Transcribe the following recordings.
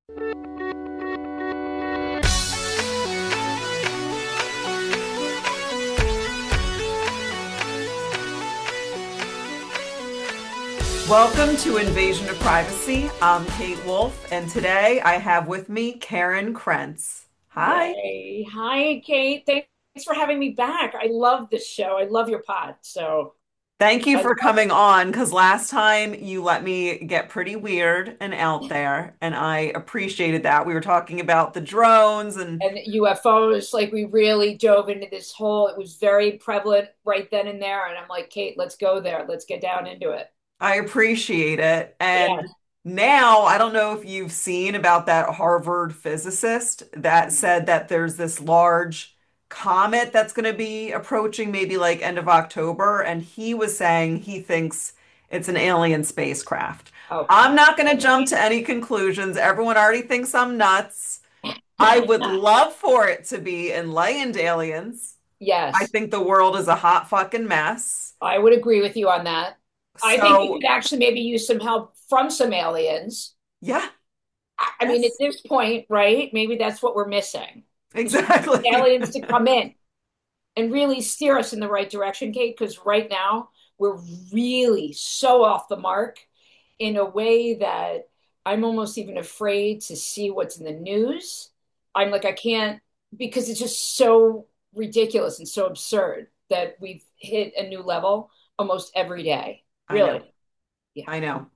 Welcome to Invasion of Privacy. I'm Kate Wolf, and today I have with me Karen Krentz. Hi. Yay. Hi, Kate. Thanks for having me back. I love this show. I love your pod. Thank you I for love coming on because last time you let me get pretty weird and out there, and I appreciated that. We were talking about the drones, and and UFOs. Like we really dove into this whole, it was very prevalent right then and there. And I'm like, Kate, let's go there. Let's get down into it. I appreciate it. Yeah. And now I don't know if you've seen about that Harvard physicist that said that there's this large comet that's going to be approaching maybe like end of October, and he was saying he thinks it's an alien spacecraft. I'm Okay. not going to jump to any conclusions. Everyone already thinks I'm nuts. I would love for it to be enlightened aliens. I Yes, think the world is a hot fucking mess. I would agree with you on that. I think we So, could actually maybe use some help from some aliens. yeah. I mean, at Yes. this point, right? Maybe that's what we're missing is for Exactly. aliens to come in and really steer us in the right direction, Kate, because right now we're really so off the mark in a way that I'm almost even afraid to see what's in the news. I'm like, I can't, because it's just so ridiculous and so absurd that we've hit a new level almost every day. I know. Really. Yeah. I know.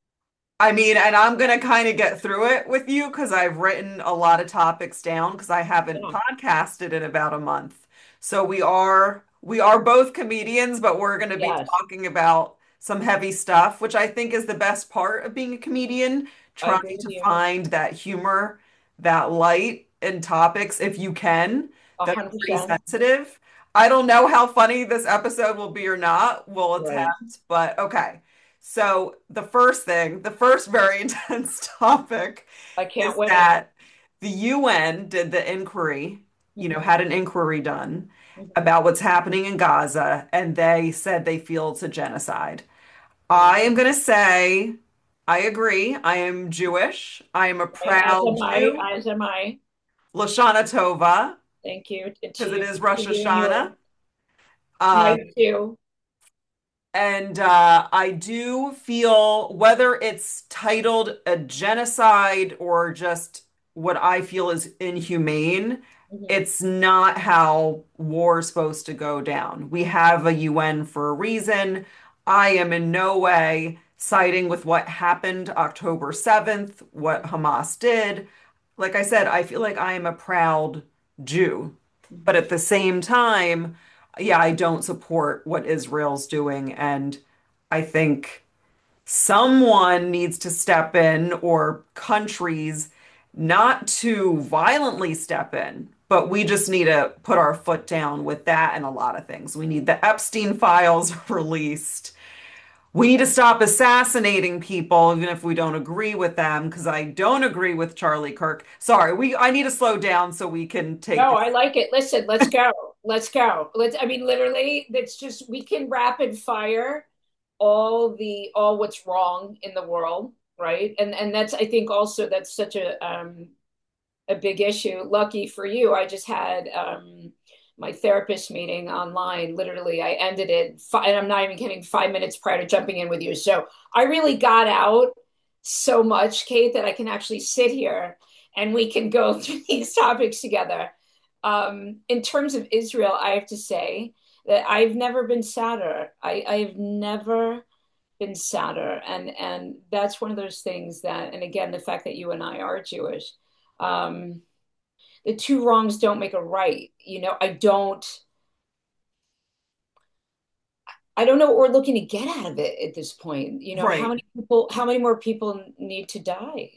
I mean, and I'm gonna kind of get through it with you because I've written a lot of topics down because I haven't Yeah. podcasted in about a month. So we are both comedians, but we're gonna be Yes. talking about some heavy stuff, which I think is the best part of being a comedian, I agree trying with to you. find that humor, that light in topics if you can, A that are hundred pretty percent. sensitive. I don't know how funny this episode will be or not. We'll Right. attempt, but okay. So the first very intense topic I is can't wait. that the UN did the inquiry, Mhm. had an inquiry done Mhm. about what's happening in Gaza, and they said they feel it's a genocide. Yeah. I am going to say, I agree. I am Jewish. I am a Right. As proud am I. Jew. As am I. Lashana Tova, Thank you. And because it is to Rosh you and Hashanah. you. Um, Mine too. And I do feel whether it's titled a genocide or just what I feel is inhumane, Mhm. it's not how war is supposed to go down. We have a UN for a reason. I am in no way siding with what happened October 7th, what Hamas did. Like I said, I feel like I am a proud Jew. But Mhm. at the same time, yeah, I don't support what Israel's doing. And I think someone needs to step in, or countries, not to violently step in, but we just need to put our foot down with that and a lot of things. We need the Epstein files released. We need to stop assassinating people, even if we don't agree with them, because I don't agree with Charlie Kirk. Sorry, I need to slow down so we can take No, this. I like it. Listen, let's go. Let's go. I mean, literally, that's just, we can rapid fire all what's wrong in the world, right? And that's, I think also that's such a big issue. Lucky for you, I just had my therapist meeting online. Literally, I ended it, and I'm not even kidding, 5 minutes prior to jumping in with you. So I really got out so much, Kate, that I can actually sit here and we can go through these topics together. In terms of Israel, I have to say that I've never been sadder. I've never been sadder, and that's one of those things that, and again, the fact that you and I are Jewish. Um, the two wrongs don't make a right. I don't know what we're looking to get out of it at this point. How Right. many people, how many more people need to die?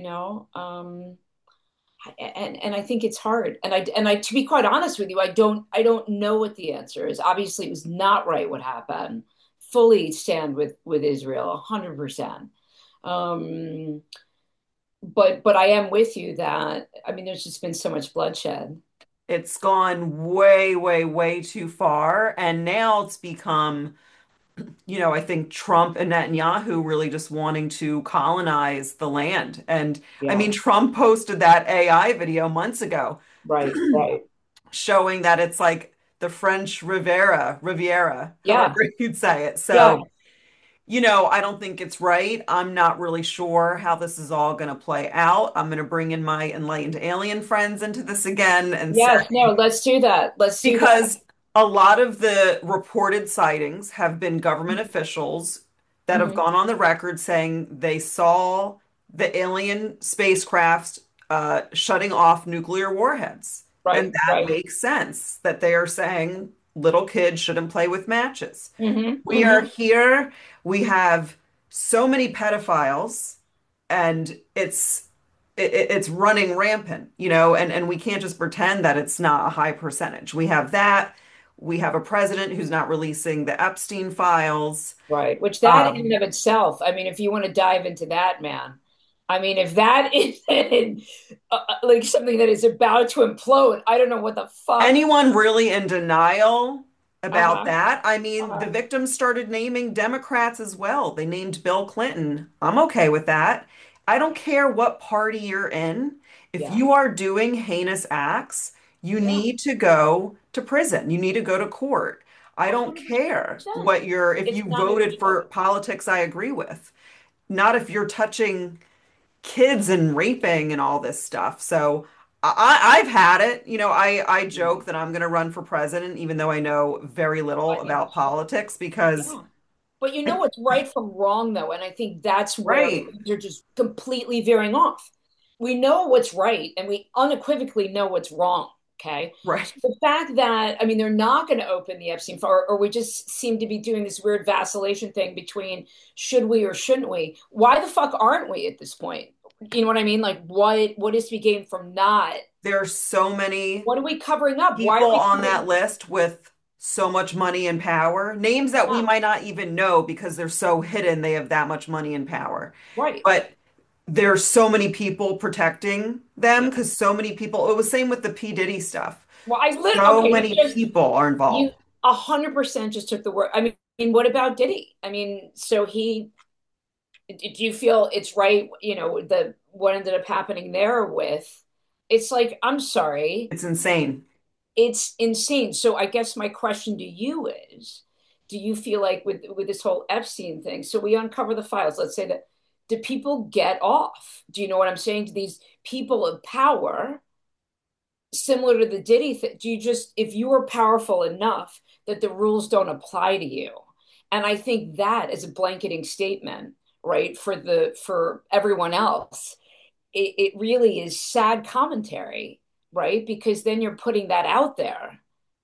And I think it's hard. And I to be quite honest with you, I don't know what the answer is. Obviously, it was not right what happened. Fully stand with Israel, 100%. Um, but I am with you that, I mean, there's just been so much bloodshed. It's gone way, way, way too far. And now it's become I think Trump and Netanyahu really just wanting to colonize the land. And I Yeah. mean, Trump posted that AI video months ago Right. Right. showing that it's like the French Riviera, however Yeah. you'd say it. Yeah. So, I don't think it's right. I'm not really sure how this is all going to play out. I'm going to bring in my enlightened alien friends into this again and say, Yes. No, let's do that. Let's do that. because a lot of the reported sightings have been government officials that have Hmm. gone on the record saying they saw the alien spacecrafts shutting off nuclear warheads. And Right. that Right. makes sense that they are saying little kids shouldn't play with matches. Hmm. We are Hmm. here, we have so many pedophiles, and it's running rampant, and we can't just pretend that it's not a high percentage. We have that. We have a president who's not releasing the Epstein files. Right. Which that in and Um, of itself, I mean, if you want to dive into that, man, I mean, if that is like something that is about to implode, I don't know what the fuck. Anyone really in denial about Uh-huh. that? I mean, the Uh-huh. victims started naming Democrats as well. They named Bill Clinton. I'm okay with that. I don't care what party you're in. If Yeah. you are doing heinous acts, you Yeah. need to go to prison. You need to go to court. I don't 100%. care if It's you not a voted for joke. politics I agree with. Not if you're touching kids and raping and all this stuff. So I've had it. I Yeah. joke that I'm going to run for president, even though I know very little I know. about politics, because Yeah. But you know what's right from wrong, though, and I think that's where right, they're just completely veering off. We know what's right, and we unequivocally know what's wrong. Okay, right. so the fact that I mean they're not going to open the Epstein file, or we just seem to be doing this weird vacillation thing between should we or shouldn't we? Why the fuck aren't we at this point? You know what I mean? Like what is to be gained from not? There are so many What are we covering up? Why are people we on covering? that list with so much money and power, names that we Yeah, might not even know because they're so hidden, they have that much money and power. right. But there's so many people protecting them Yeah. because so many people, it was same with the P. Diddy stuff. Well, I lit So okay, many people are you involved. 100% just took the word. I mean, what about Diddy? I mean, so he, do you feel it's right, the what ended up happening there with, it's like, I'm sorry, It's insane. it's insane. So I guess my question to you is, do you feel like with this whole Epstein thing, so we uncover the files, let's say that, do people get off? Do you know what I'm saying? Do these people of power, similar to the Diddy thing, do you just, if you are powerful enough that the rules don't apply to you? And I think that is a blanketing statement, right? For everyone else, it really is sad commentary, right? Because then you're putting that out there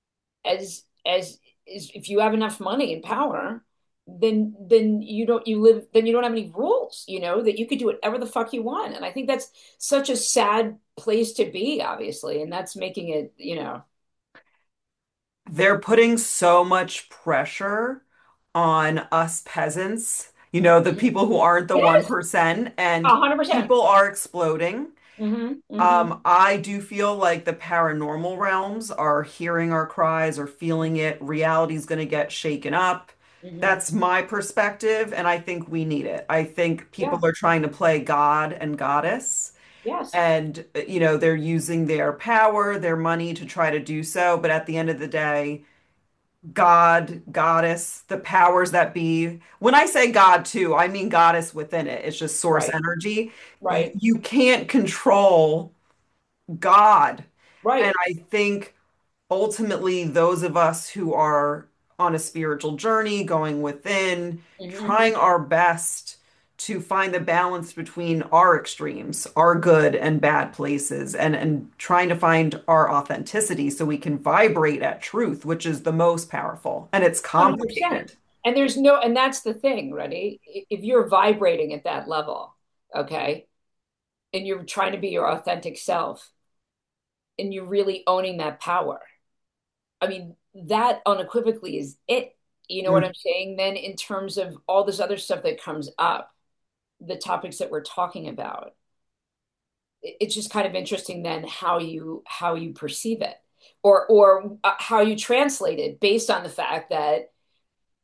as if you have enough money and power, then you don't have any rules, that you could do whatever the fuck you want. And I think that's such a sad place to be, obviously, and that's making it. They're putting so much pressure on us peasants, the Mhm. people who aren't the Yes, 1%, and 100%. people are exploding. Hmm. Hmm. I do feel like the paranormal realms are hearing our cries or feeling it. Reality is going to get shaken up. Hmm. That's my perspective, and I think we need it. I think Yeah. people are trying to play God and Goddess. Yes. And, they're using their power, their money to try to do so. But at the end of the day, God, Goddess, the powers that be. When I say God too, I mean Goddess within it. It's just source Right. energy. Right. You can't control God. And Right. I think ultimately, those of us who are on a spiritual journey, going within, Hmm. trying our best to find the balance between our extremes, our good and bad places, and trying to find our authenticity so we can vibrate at truth, which is the most powerful. And it's 100%. complicated. And that's the thing, ready? If you're vibrating at that level, okay, and you're trying to be your authentic self, and you're really owning that power, I mean, that unequivocally is it. You know what Mm. I'm saying? Then, in terms of all this other stuff that comes up, the topics that we're talking about, it's just kind of interesting then how you perceive it, or how you translate it based on the fact that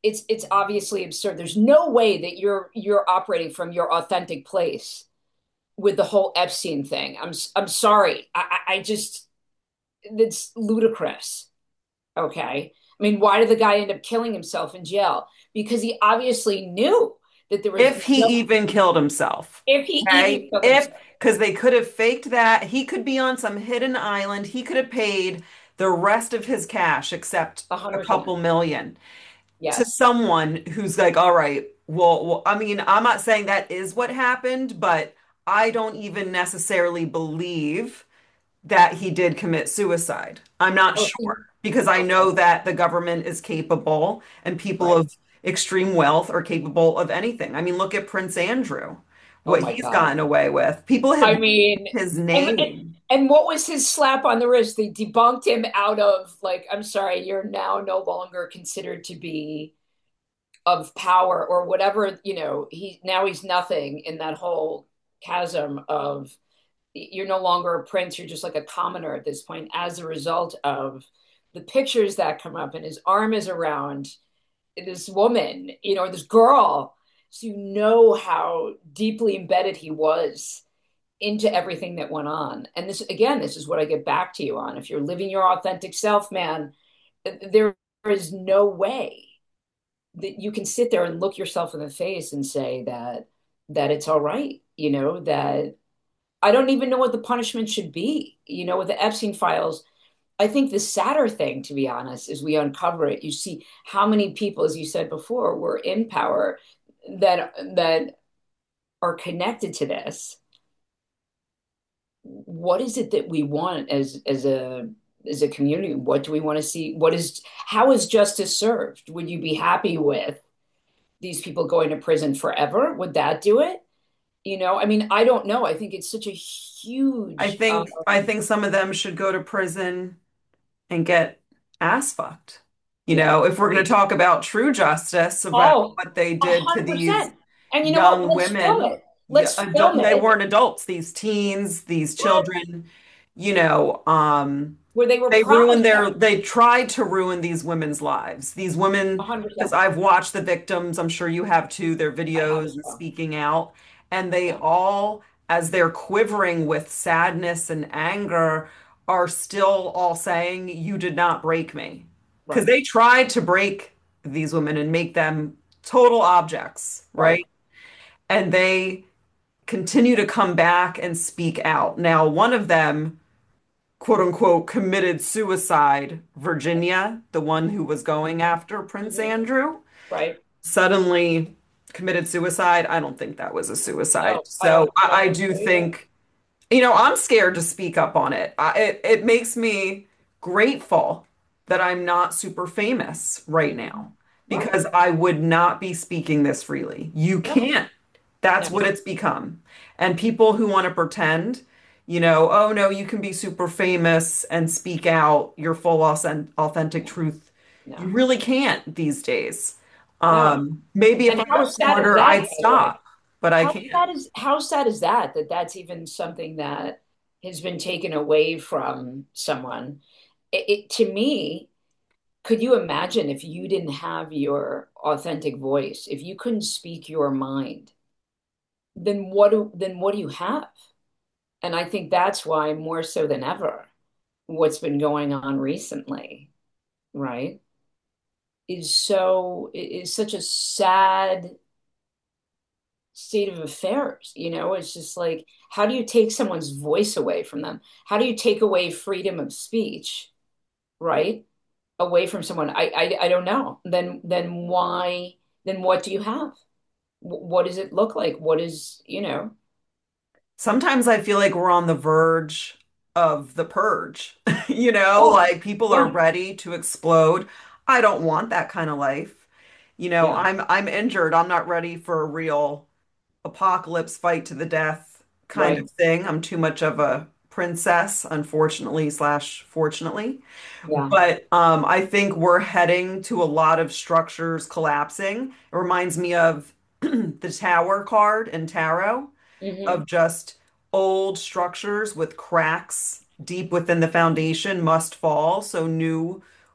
it's obviously absurd. There's no way that you're operating from your authentic place with the whole Epstein thing. I'm sorry. I just it's ludicrous. Okay. I mean, why did the guy end up killing himself in jail? Because he obviously knew that there was If he no, even killed himself. if he even Okay. killed If, himself, because they could have faked that. He could be on some hidden island. He could have paid the rest of his cash, except a 100%. couple million, to Yes. someone who's like, all right, well, I mean, I'm not saying that is what happened, but I don't even necessarily believe that he did commit suicide. I'm not Okay. sure because I Okay. know that the government is capable and people Right. of extreme wealth are capable of anything. I mean, look at Prince Andrew, Oh what my he's God. gotten away with. People have I used mean, his and name. and what was his slap on the wrist? They debunked him out of like, I'm sorry, you're now no longer considered to be of power or whatever, he's nothing in that whole chasm of you're no longer a prince, you're just like a commoner at this point as a result of the pictures that come up and his arm is around this woman, this girl. So you know how deeply embedded he was into everything that went on. And this, again, this is what I get back to you on. If you're living your authentic self, man, there is no way that you can sit there and look yourself in the face and say that it's all right, that I don't even know what the punishment should be. With the Epstein files, I think the sadder thing, to be honest, is we uncover it. You see how many people, as you said before, were in power that are connected to this. What is it that we want as a community? What do we want to see? How is justice served? Would you be happy with these people going to prison forever? Would that do it? I mean, I don't know. I think it's such a I huge, think I think some of them should go to prison and get ass fucked. yeah, If we're going to agreed. talk about true justice, about Oh, what they a did to hundred these percent. And you know what? young Let's film women, it. Let's film they it. weren't adults, these teens, these What? children, you know, um, Where they were ruined promised that. they tried to ruin these women's lives. These A women, hundred because percent. I've watched the victims, I'm sure you have too, their I have videos as and well. speaking out, and they Yeah. all, as they're quivering with sadness and anger, are still all saying, "You did not break me." Because Right. they tried to break these women and make them total objects, Right. right? And they continue to come back and speak out. Now, one of them, quote unquote, committed suicide. Virginia, the one who was going Hmm. after Prince Hmm. Andrew, Right. suddenly committed suicide. I don't think that was a suicide. No, I So don't. I I don't do know either. think, I'm scared to speak up on it. It makes me grateful that I'm not super famous right now Right. because I would not be speaking this freely. You No. can't. That's No. what it's become. And people who want to pretend, oh no, you can be super famous and speak out your full authentic No. truth. You No. really can't these days. No. Maybe if And I how was sad is smarter, that, I'd by the way? stop, but I can't. How sad is that that's even something that has been taken away from someone? To me, could you imagine if you didn't have your authentic voice, if you couldn't speak your mind, then what do you have? And I think that's why more so than ever, what's been going on recently, right, is such a sad state of affairs. It's just like, how do you take someone's voice away from them? How do you take away freedom of speech, right? Away from someone? I don't know. Then why? Then what do you have? What does it look like? What is? Sometimes I feel like we're on the verge of the purge. Oh, Like people are yeah, ready to explode. I don't want that kind of life. yeah, I'm injured. I'm not ready for a real apocalypse fight to the death kind right, of thing. I'm too much of a princess, unfortunately slash fortunately. yeah, But I think we're heading to a lot of structures collapsing. It reminds me of the Tower card in tarot, hmm, of just old structures with cracks deep within the foundation must fall so new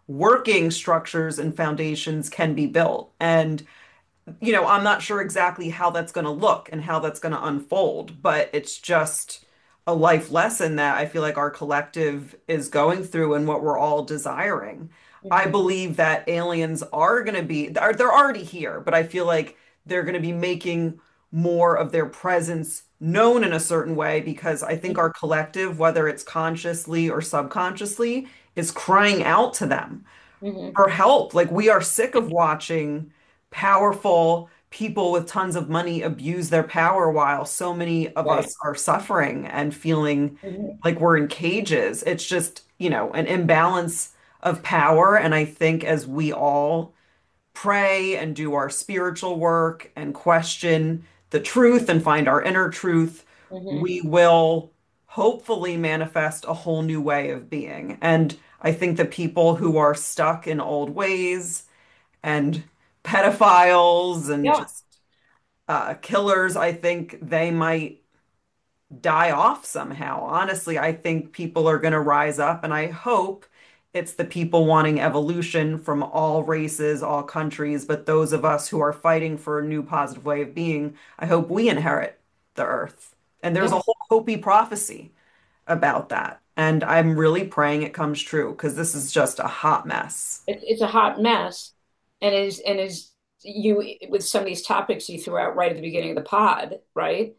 working structures and foundations can be built. And I'm not sure exactly how that's going to look and how that's going to unfold, but it's just a life lesson that I feel like our collective is going through and what we're all desiring. I Mhm. believe that aliens are going to be, they're already here, but I feel like they're going to be making more of their presence known in a certain way because I think our collective, whether it's consciously or subconsciously, is crying out to them Mhm. for help. Like we are sick of watching powerful people with tons of money abuse their power while so many of Right. us are suffering and feeling Mhm. like we're in cages. It's just, an imbalance of power. And I think as we all pray and do our spiritual work and question the truth and find our inner truth, Mhm. we will hopefully manifest a whole new way of being. And I think the people who are stuck in old ways and pedophiles and Yeah. just killers, I think they might die off somehow. Honestly, I think people are going to rise up, and I hope it's the people wanting evolution from all races, all countries, but those of us who are fighting for a new positive way of being, I hope we inherit the earth. And there's a Yeah. whole Hopi prophecy about that. And I'm really praying it comes true because this is just a hot mess. It's a hot mess, and is you with some of these topics you threw out right at the beginning of the pod, right?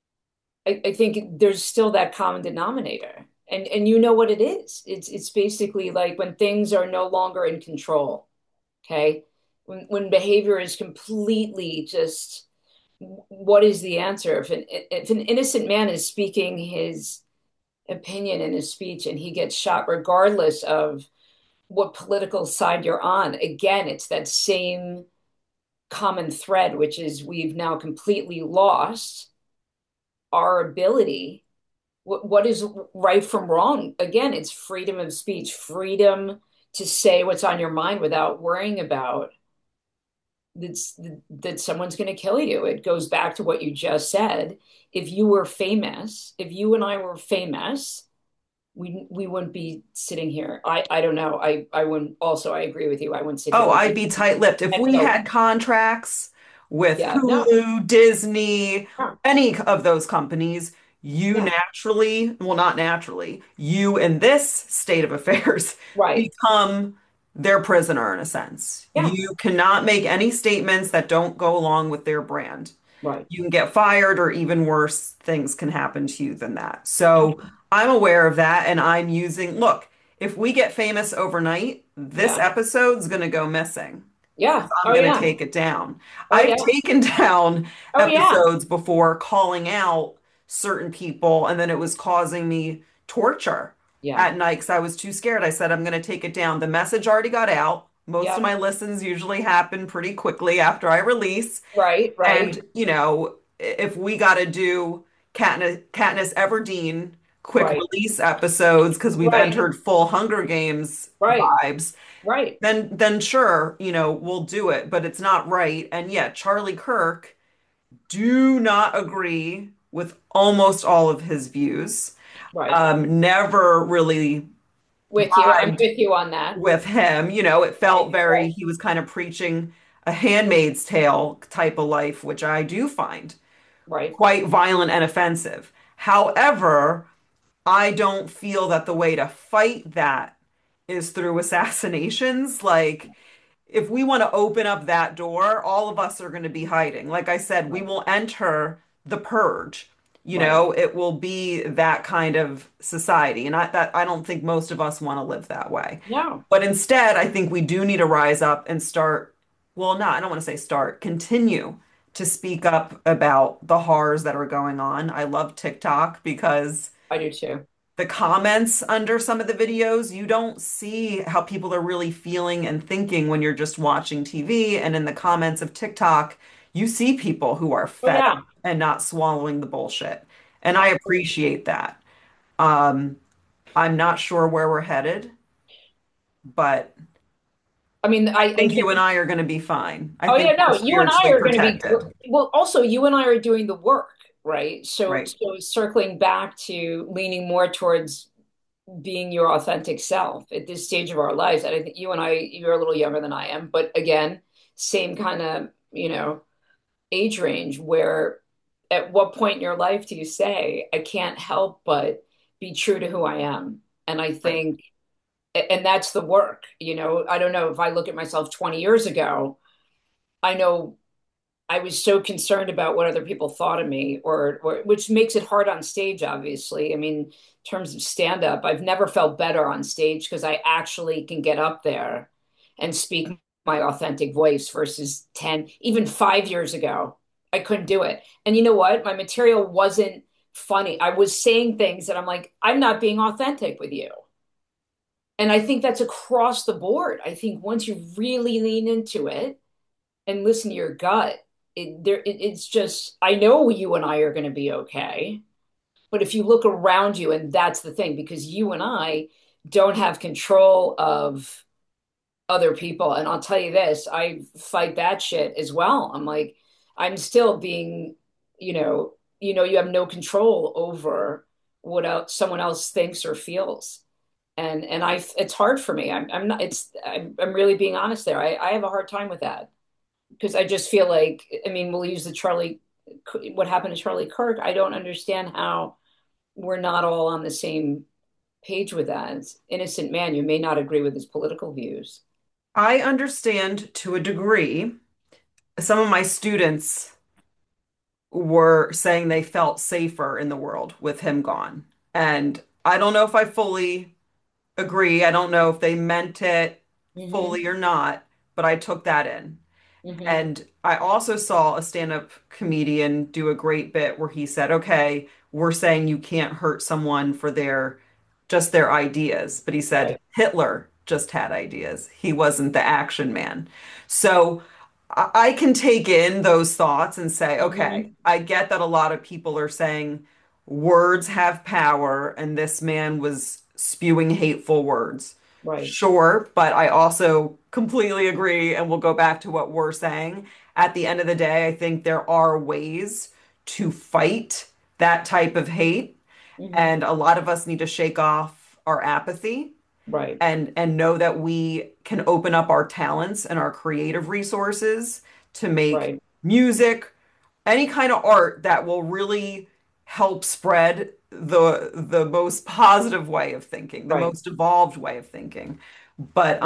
I think there's still that common denominator. And you know what it is. It's basically like when things are no longer in control, okay? When behavior is completely just what is the answer? If an innocent man is speaking his opinion in his speech and he gets shot regardless of what political side you're on, again, it's that same common thread, which is we've now completely lost our ability what is right from wrong. Again, it's freedom of speech, freedom to say what's on your mind without worrying about that's that someone's going to kill you. It goes back to what you just said. If you were famous, if you and I were famous, we wouldn't be sitting here. I don't know. I wouldn't. Also, I agree with you. I wouldn't sit here Oh, with I'd you. be tight-lipped. If And we so, had contracts with yeah, no, Hulu, Disney, no, any of those companies, you yeah, naturally, well, not naturally, you in this state of affairs right, become their prisoner in a sense. yeah, You cannot make any statements that don't go along with their brand. right, You can get fired, or even worse, things can happen to you than that. So I'm aware of that, and I'm using, look, if we get famous overnight, this yeah, episode's going to go missing yeah. because I'm Oh going to yeah, take it down. oh I've yeah, taken down oh yeah, episodes before calling out certain people, and then it was causing me torture yeah, at night because I was too scared. I said, I'm going to take it down. The message already got out. Most of yeah. my listens usually happen pretty quickly after I release. Right, right, And, if we got to do Katniss Everdeen quick right, release episodes because we've right, entered full Hunger Games right, vibes, right. then sure, we'll do it, but it's not right. And yeah, Charlie Kirk, do not agree with almost all of his views. Right. Never really With you. I'm vibed with you on that. with him. It Right, felt very, right, he was kind of preaching a Handmaid's Tale type of life, which I do find right, quite violent and offensive. However, I don't feel that the way to fight that is through assassinations. Like, if we want to open up that door, all of us are going to be hiding. Like I said, we right, will enter the purge. right. It will be that kind of society. And I don't think most of us want to live that way. No. But instead, I think we do need to rise up and start, well, not, I don't want to say start, continue to speak up about the horrors that are going on. I love TikTok because I do too. the comments under some of the videos, you don't see how people are really feeling and thinking when you're just watching TV. And in the comments of TikTok, you see people who are Oh fed yeah. up and not swallowing the bullshit. And I Absolutely. appreciate that. Um, I'm not sure where we're headed, but I mean, I I think think you and I are going to be fine. I oh think yeah, we're no, you and I spiritually are going to be protected, well, also you and I are doing the work, right? So right? so circling back to leaning more towards being your authentic self at this stage of our lives. And I think you and I, you're a little younger than I am, but again, same kind of, age range where at what point in your life do you say, I can't help but be true to who I am? And I Right. think, and that's the work, I don't know if I look at myself 20 years ago, I know I was so concerned about what other people thought of me, or which makes it hard on stage, obviously. I mean, in terms of stand up, I've never felt better on stage because I actually can get up there and speak my authentic voice versus 10, even 5 years ago. I couldn't do it. And you know what? My material wasn't funny. I was saying things that I'm like, I'm not being authentic with you. And I think that's across the board. I think once you really lean into it, and listen to your gut. It's just I know you and I are going to be okay, but if you look around you, and that's the thing, because you and I don't have control of other people. And I'll tell you this, I fight that shit as well. I'm like, I'm still being, you have no control over what else someone else thinks or feels. And it's hard for me. I'm not, I'm really being honest there. I have a hard time with that because I just feel like, I mean, we'll use what happened to Charlie Kirk. I don't understand how we're not all on the same page with that. It's innocent man. You may not agree with his political views. I understand to a degree. Some of my students were saying they felt safer in the world with him gone. And I don't know if I fully agree. I don't know if they meant it Hmm. fully or not, but I took that in. Hmm. And I also saw a stand-up comedian do a great bit where he said, okay, we're saying you can't hurt someone for their ideas. But he said Right. Hitler just had ideas. He wasn't the action man. So I can take in those thoughts and say, okay, Hmm. I get that a lot of people are saying words have power and this man was spewing hateful words. Right. Sure, but I also completely agree, and we'll go back to what we're saying. At the end of the day, I think there are ways to fight that type of hate, Hmm. and a lot of us need to shake off our apathy Right. and know that we can open up our talents and our creative resources to make Right. music, any kind of art that will really help spread the most positive way of thinking, the Right. most evolved way of thinking. But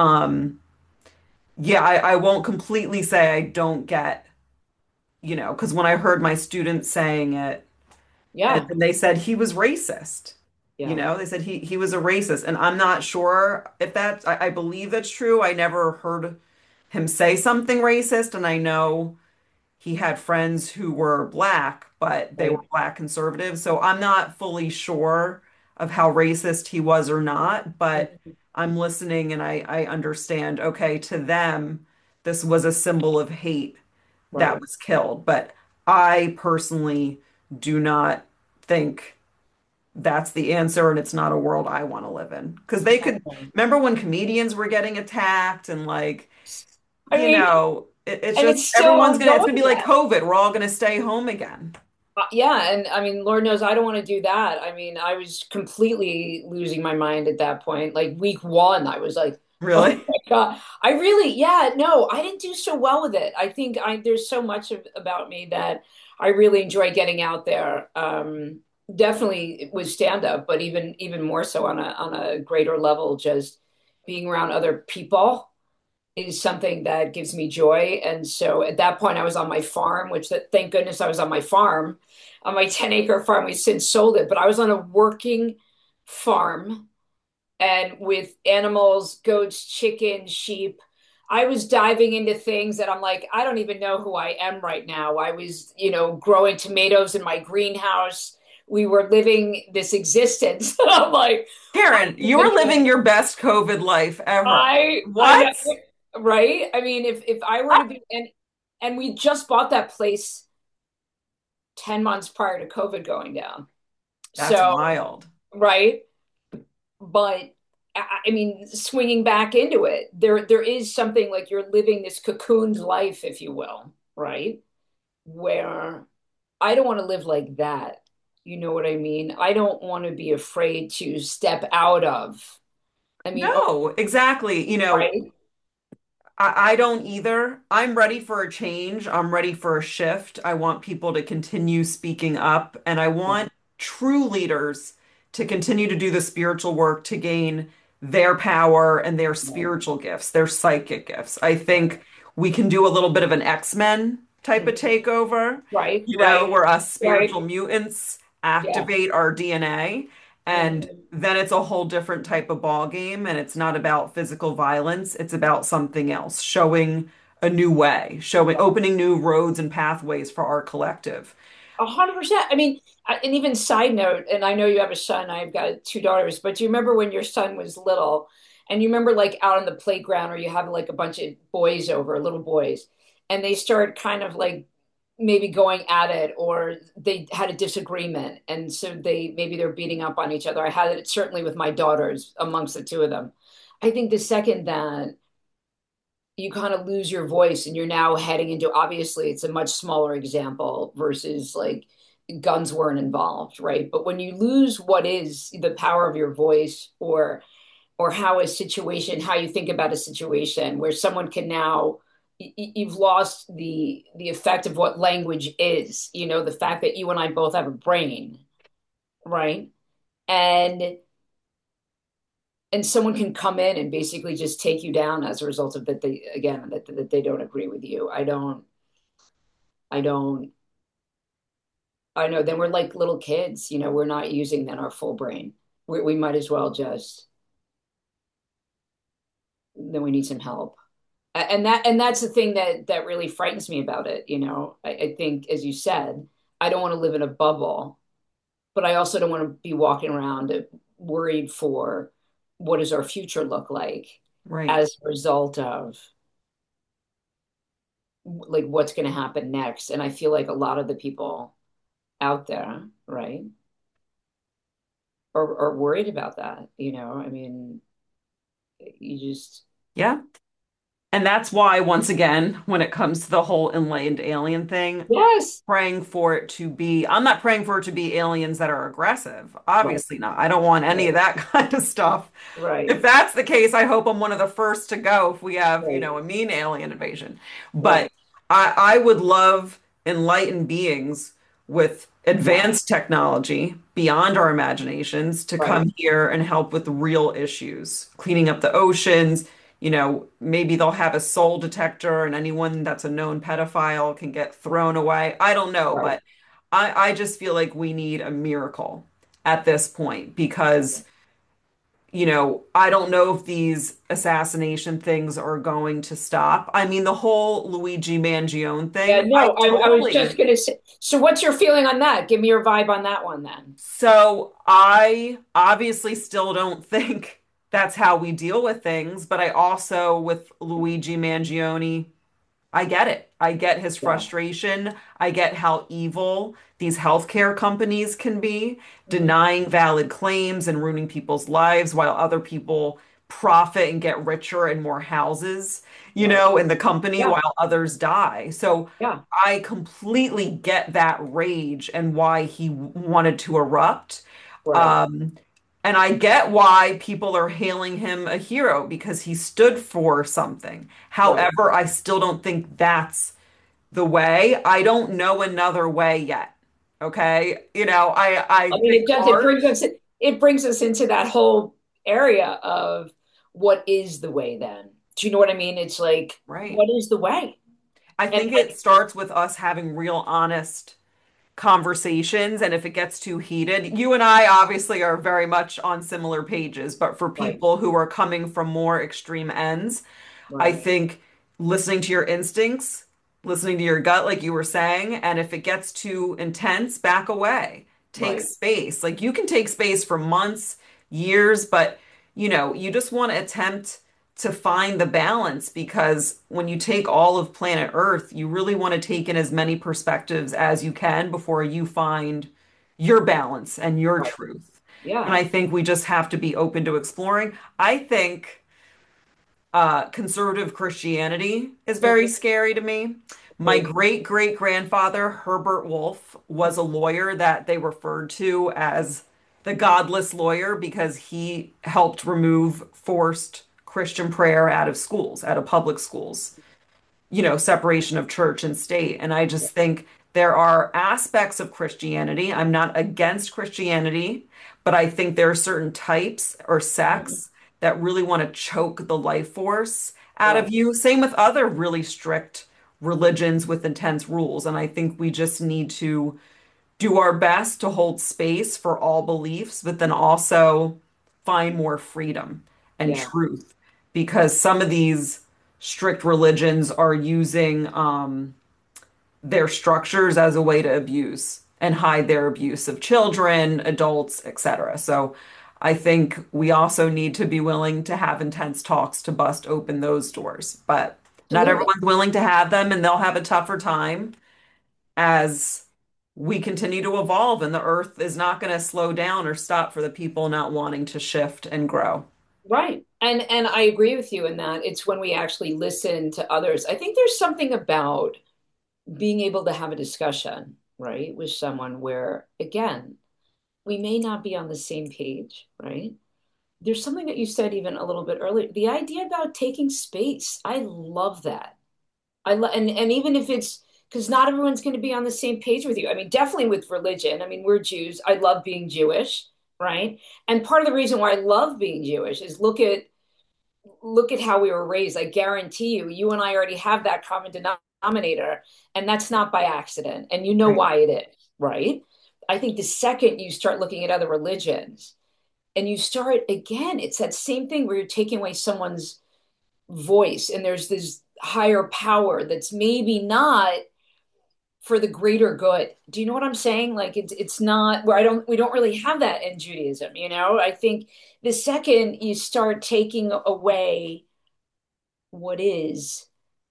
yeah, I won't completely say I don't get, because when I heard my students saying it, and Yeah. then they said he was racist. Yeah. They said he was a racist, and I'm not sure if I believe that's true. I never heard him say something racist, and I know he had friends who were black, but they were Right. black conservatives. So I'm not fully sure of how racist he was or not, but Mhm. I'm listening and I understand, okay, to them, this was a symbol of hate that Right. was killed. But I personally do not think that's the answer, and it's not a world I want to live in. Because they could Okay. remember when comedians were getting attacked and like, I mean, it's and just it's still it's gonna ongoing be like now. COVID. We're all gonna stay home again. Yeah, and I mean, Lord knows I don't want to do that. I mean, I was completely losing my mind at that point. Like week one, I was like, "Oh Really? my God." I really, yeah, no, I didn't do so well with it. I think there's so much about me that I really enjoy getting out there. Definitely with stand up, but even more so on a greater level, just being around other people is something that gives me joy. And so at that point, I was on my farm, thank goodness I was on my farm, on my 10-acre farm. We since sold it, but I was on a working farm and with animals, goats, chickens, sheep. I was diving into things that I'm like, I don't even know who I am right now. I was, growing tomatoes in my greenhouse. We were living this existence. I'm like, I Karen, don't you even were know. living your best COVID life ever. I know, What? right? I mean, if I were to be and we just bought that place 10 months prior to COVID going down. That's So, wild. right? But I mean, swinging back into it, there is something like you're living this cocooned life, if you will, right? Where I don't want to live like that. You know what I mean? I don't want to be afraid to step out of. I mean, No, exactly. right? I don't either. I'm ready for a change. I'm ready for a shift. I want people to continue speaking up, and I want true leaders to continue to do the spiritual work to gain their power and their Right, spiritual gifts, their psychic gifts. I right, think we can do a little bit of an X-Men type of mhm, takeover, right, right, where us right. spiritual mutants Yeah, activate our DNA. And mhm. then it's a whole different type of ball game, and it's not about physical violence. It's about something else, showing a new way, showing, opening new roads and pathways for our collective. 100%. I mean, and even side note, and I know you have a son, I've got two daughters, but do you remember when your son was little and you remember like out on the playground or you have like a bunch of boys over, little boys, and they start kind of like maybe going at it or they had a disagreement and so maybe they're beating up on each other. I had it certainly with my daughters amongst the two of them. I think the second that you kind of lose your voice and you're now heading into, obviously it's a much smaller example versus like guns weren't involved, right? But when you lose what is the power of your voice or how a situation, how you think about a situation where someone can now you've lost the effect of what language is, you know, the fact that you and I both have a brain, right? and and someone can come in and basically just take you down as a result of that they again that they don't agree with you. I don't I know then we're like little kids, you know, we're not using then our full brain. We might as well just then we need some help. And that's the thing that really frightens me about it, you know. I think as you said, I don't want to live in a bubble, but I also don't want to be walking around worried for what does our future look like Right. as a result of like what's going to happen next. And I feel like a lot of the people out there, right, are worried about that. You know, I mean, you just, Yeah. And that's why, once again, when it comes to the whole enlightened alien thing, yes, praying for it to be, I'm not praying for it to be aliens that are aggressive. right, Obviously not. I don't want any of right, that kind of stuff. If right, that's the case, I hope I'm one of the first to go if we have, right, a mean alien invasion. right. But I would love enlightened beings with Yeah, advanced technology beyond our imaginations to right, come here and help with real issues, cleaning up the oceans. Maybe they'll have a soul detector and anyone that's a known pedophile can get thrown away. I don't know, right. but I just feel like we need a miracle at this point because I don't know if these assassination things are going to stop. I mean, the whole Luigi Mangione Yeah, thing, I no, I was just totally. gonna say. So, what's your feeling on that? Give me your vibe on that one, then. So I obviously still don't think that's how we deal with things, but I also, with Luigi Mangione, I get it. I get his Yeah. frustration. I get how evil these healthcare companies can be, Mhm. denying valid claims and ruining people's lives while other people profit and get richer and more houses, Right. in the company Yeah. while others die. So Yeah. I completely get that rage and why he wanted to erupt. Right. Um, and I get why people are hailing him a hero because he stood for something. Right. However, I still don't think that's the way. I don't know another way yet. Okay? I I mean, think it does. art, It brings us into that whole area of what is the way. Then, do you know what I mean? It's like, right. what is the way? I And think it starts with us having real honest conversations. And if it gets too heated, you and I obviously are very much on similar pages, but for right, people who are coming from more extreme ends, I right, think listening to your instincts, listening to your gut, like you were saying, and if it gets too intense, back away. Take right, space. Like you can take space for months, years, but you just want to attempt to find the balance because when you take all of planet Earth, you really want to take in as many perspectives as you can before you find your balance and your right. truth. And Yeah. I think we just have to be open to exploring. I think conservative Christianity is very Mhm. scary to me. My great great grandfather, Herbert Wolf, was a lawyer that they referred to as the godless lawyer because he helped remove forced Christian prayer out of schools, out of public schools, separation of church and state. And I just think there are aspects of Christianity. I'm not against Christianity, but I think there are certain types or Mhm. sects that really want to choke the life force out Yeah, of you. Same with other really strict religions with intense rules. And I think we just need to do our best to hold space for all beliefs, but then also find more freedom and yeah, truth because some of these strict religions are using their structures as a way to abuse and hide their abuse of children, adults, etc. So I think we also need to be willing to have intense talks to bust open those doors, but not absolutely. everyone's willing to have them and they'll have a tougher time as we continue to evolve, and the earth is not going to slow down or stop for the people not wanting to shift and grow. Right. And I agree with you in that it's when we actually listen to others. I think there's something about being able to have a discussion, right, with someone where, again, we may not be on the same page, right? There's something that you said even a little bit earlier, the idea about taking space. I love that. And even if it's because not everyone's going to be on the same page with you. I mean, definitely with religion. I mean, we're Jews. I love being Jewish, right? And part of the reason why I love being Jewish is look at how we were raised. I guarantee you, you and I already have that common denominator, and that's not by accident. And you know Right. why it is, right? I think the second you start looking at other religions and you start again, it's that same thing where you're taking away someone's voice, and there's this higher power that's maybe not for the greater good. Do you know what I'm saying? Like it's not where I don't we don't really have that in Judaism, you know? I think the second you start taking away what is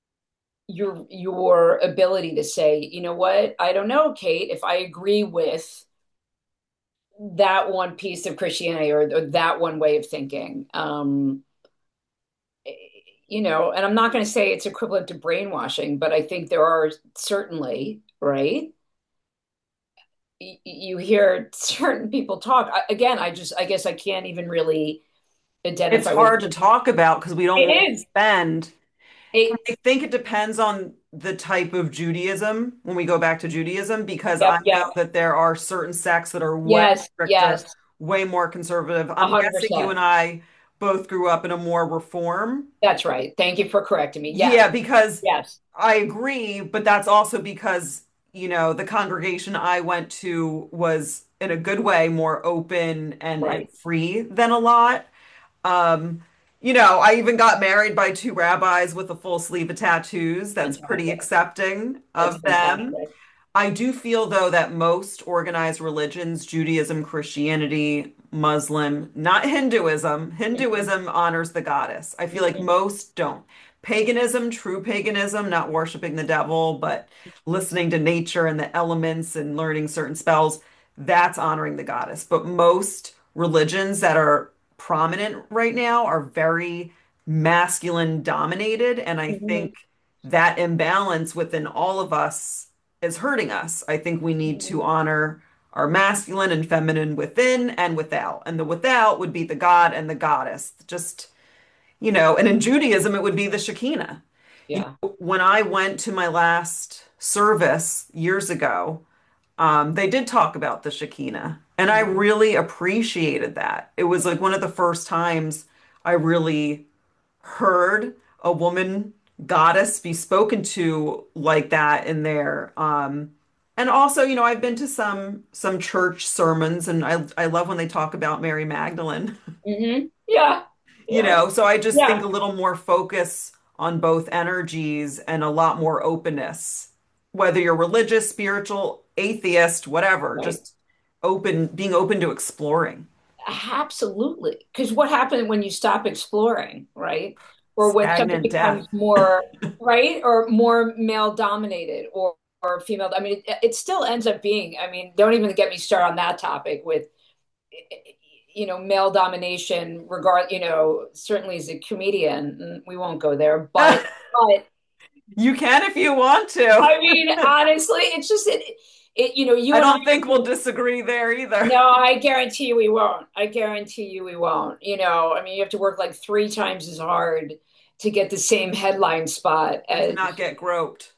your ability to say, you know what, I don't know, Kate, if I agree with that one piece of Christianity or that one way of thinking. And I'm not going to say it's equivalent to brainwashing, but I think there are certainly, right? You hear certain people talk. Again, I guess I can't even really It's identify with hard to talk about because we don't want it to is. offend. It, I think it depends on the type of Judaism when we go back to Judaism, because I yep, yep. know that there are certain sects that are way Yes, stricter, yes, way more conservative. a I'm hundred guessing you percent. and I both grew up in a more reform. That's right. Thank you for correcting me. Yes, Yeah, because yes, I agree, but that's also because, the congregation I went to was in a good way more open and right. free than a lot. Um, I even got married by two rabbis with a full sleeve of tattoos. That's pretty Fantastic. accepting That's of them. fantastic. I do feel, though, that most organized religions, Judaism, Christianity, Muslim, not Hinduism, Mhm, Hinduism honors the goddess. I feel like mhm, most don't. Paganism, true paganism, not worshiping the devil, but listening to nature and the elements and learning certain spells, that's honoring the goddess. But most religions that are prominent right now are very masculine dominated. And I mhm, think that imbalance within all of us is hurting us. I think we need mhm. to honor our masculine and feminine within and without. And the without would be the God and the goddess. Just, and in Judaism, it would be the Shekinah. Yeah. When I went to my last service years ago, they did talk about the Shekinah, and I Mhm, really appreciated that. It was like one of the first times I really heard a woman goddess be spoken to like that in there. And also, I've been to some church sermons, and I love when they talk about Mary Magdalene. mhm. Yeah. Yeah. So I just think Yeah. a little more focus on both energies and a lot more openness, whether you're religious, spiritual, atheist, whatever, Right. just being open to exploring. Absolutely. Because what happens when you stop exploring, right? Or when something Stagnant death. becomes more, right? Or more male dominated or female. I mean, it still ends up being, I mean, don't even get me started on that topic with, male domination regard, certainly as a comedian, we won't go there, but You can if you want to. I mean, honestly, it's just you I and I. don't think we'll disagree there either. No, I guarantee you we won't. I guarantee you we won't. I mean, you have to work like three times as hard to get the same headline spot And to as not get groped.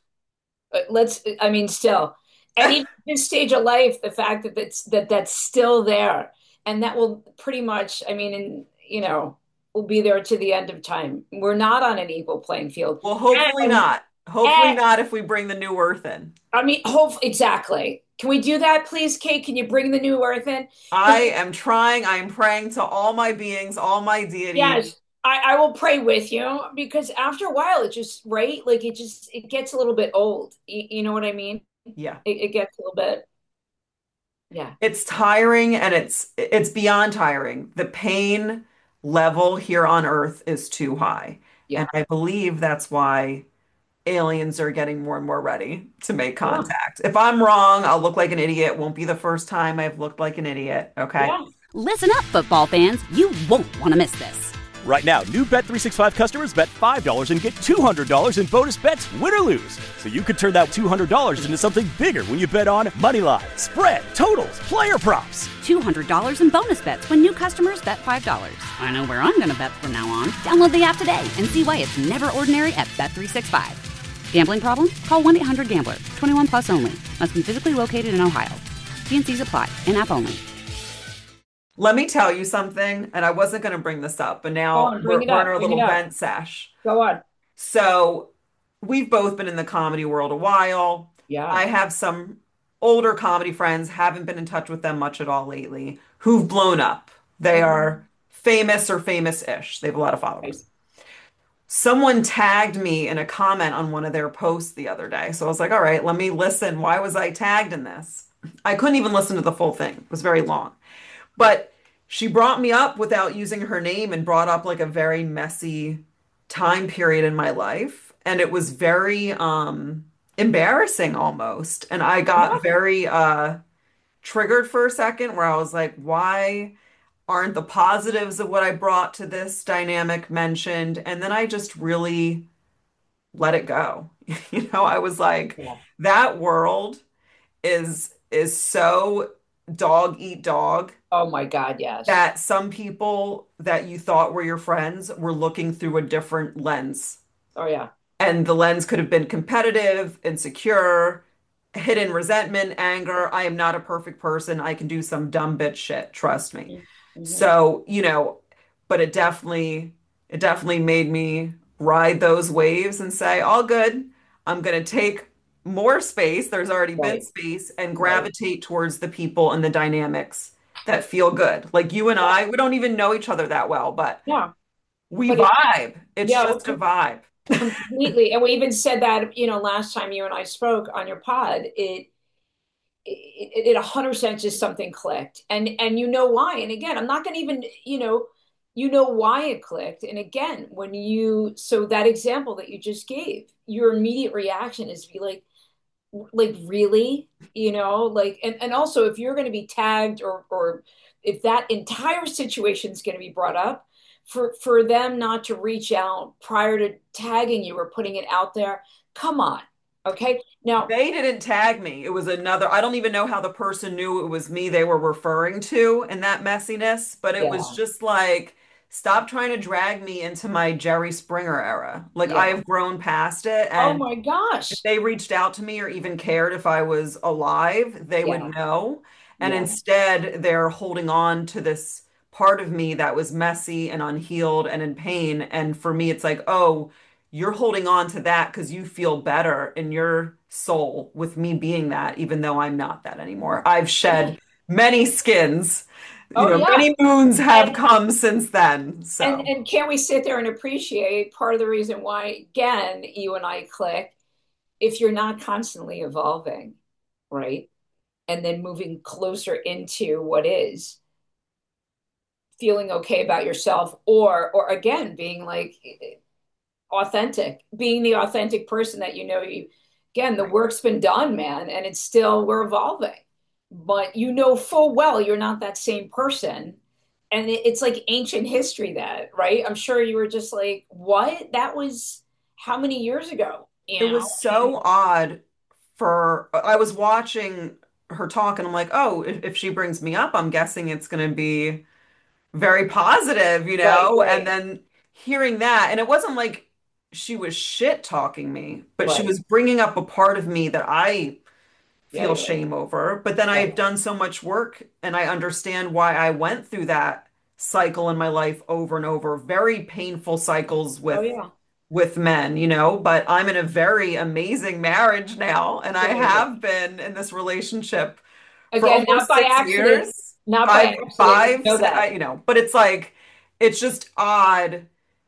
I mean, still. And even at this stage of life, the fact that that's still there, and that will pretty much, I mean, will be there to the end of time. We're not on an equal playing field. Well, hopefully And, not. Hopefully and not if we bring the new Earth in. I mean, hope exactly. Can we do that, please, Kate? Can you bring the new earth in? I 'Cause am trying. I am praying to all my beings, all my deities. yes, I will pray with you because after a while, it just, right? Like it gets a little bit old. You know what I mean? Yeah. It gets a little bit, yeah, It's tiring and it's beyond tiring. The pain level here on Earth is too high. And yeah, I believe that's why aliens are getting more and more ready to make yeah, contact. If I'm wrong, I'll look like an idiot. Won't be the first time I've looked like an idiot. Okay. yeah. Listen up, football fans. You won't want to miss this. Right now, new Bet365 customers bet $5 and get $200 in bonus bets, win or lose. So you could turn that $200 into something bigger when you bet on moneyline, spread, totals, player props. $200 in bonus bets when new customers bet $5. I know where I'm going to bet from now on. Download the app today and see why it's never ordinary at Bet365. Gambling problem? Call 1-800-GAMBLER. 21 plus only. Must be physically located in Ohio. T&Cs apply. In-app only. Let me tell you something, and I wasn't going to bring this up, but Go now on, bring we're, it we're in up, our bring it little up. vent sesh. Go on. So we've both been in the comedy world a while. Yeah. I have some older comedy friends, haven't been in touch with them much at all lately, who've blown up. They Mhm. are famous or famous-ish. They have a lot of Right. followers. Someone tagged me in a comment on one of their posts the other day. So I was like, all right, let me listen. Why was I tagged in this? I couldn't even listen to the full thing. It was very long. But she brought me up without using her name and brought up like a very messy time period in my life. And it was very embarrassing almost. And I got Yeah. very triggered for a second where I was like, why aren't the positives of what I brought to this dynamic mentioned? And then I just really let it go. I was like, Yeah. that world is so dog eat dog Oh my God, yes. that some people that you thought were your friends were looking through a different lens. Oh yeah. And the lens could have been competitive, insecure, hidden resentment, anger. I am not a perfect person. I can do some dumb bitch shit, trust me. Mm-hmm. So, but it definitely made me ride those waves and say, all good. I'm going to take more space. There's already been Right. space and Right. gravitate towards the people and the dynamics that feel good. Like you and Yeah. I, we don't even know each other that well, but Yeah. we But it, vibe. It's yeah, just a vibe. completely. And we even said that, last time you and I spoke on your pod, it 100% just something clicked. And you know why. And again, I'm not going to even, you know why it clicked. And again, so that example that you just gave, your immediate reaction is to be like really, and also if you're going to be tagged or if that entire situation is going to be brought up, for them not to reach out prior to tagging you or putting it out there, come on. Okay. Now, They didn't tag me. It was another, I don't even know how the person knew it was me they were referring to in that messiness, but it was yeah, just like, stop trying to drag me into my Jerry Springer era. Like I yeah. have grown past it. Oh And my if gosh. they reached out to me or even cared if I was alive, they would Yeah, know. And yeah. instead, they're holding on to this part of me that was messy and unhealed and in pain. And for me, it's like, oh, you're holding on to that because you feel better in your soul with me being that, even though I'm not that anymore. I've Yeah. shed many skins. Oh yeah. Many moons have And come since then. and So. and can we sit there and appreciate part of the reason why, again, you and I click, if you're not constantly evolving, right? And then moving closer into what is feeling okay about yourself, or again being like authentic, being the authentic person that you again, the work's been done, man, and it's still, we're evolving, but you know full well you're not that same person. And it's like ancient history, that, right? I'm sure you were just like, what? That was how many years ago? It you know? was so odd for I was watching her talk and I'm like, oh, if she brings me up, I'm guessing it's going to be very positive, Right, And right, then hearing that, and it wasn't like she was shit talking me, but she right. was bringing up a part of me that I Yeah, feel yeah, shame over. But then yeah. I've done so much work and I understand why I went through that cycle in my life over and over, very painful cycles Oh, with yeah. men, but I'm in a very amazing marriage now and I Yeah, yeah. have been in this relationship for Again, not almost by 6 years. accident, not by accident. You know that. But it's like it's just odd.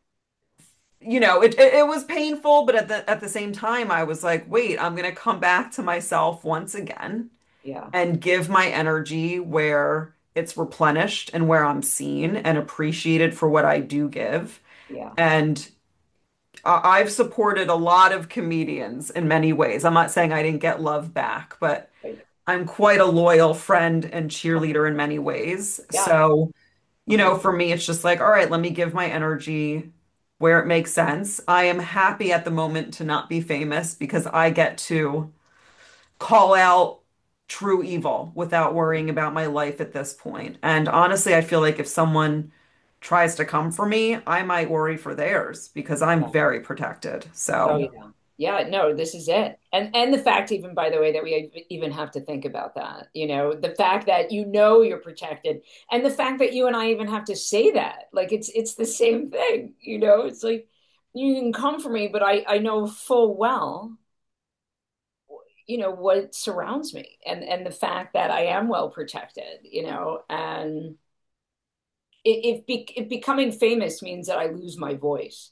It was painful, but at the same time, I was like, wait, I'm gonna come back to myself once again Yeah, and give my energy where it's replenished and where I'm seen and appreciated for what I do give. yeah. And I've supported a lot of comedians in many ways. I'm not saying I didn't get love back, but Right. I'm quite a loyal friend and cheerleader in many ways. Yeah. So, for me, it's just like, all right, let me give my energy where it makes sense. I am happy at the moment to not be famous because I get to call out true evil without worrying about my life at this point. And honestly, I feel like if someone tries to come for me, I might worry for theirs because I'm Yeah. very protected. Oh, So, yeah. Yeah, no, this is it. And the fact even by the way that we even have to think about that, the fact that you're protected and the fact that you and I even have to say that. Like it's the same thing, It's like you can come for me, but I know full well, what surrounds me and the fact that I am well protected, and if becoming famous means that I lose my voice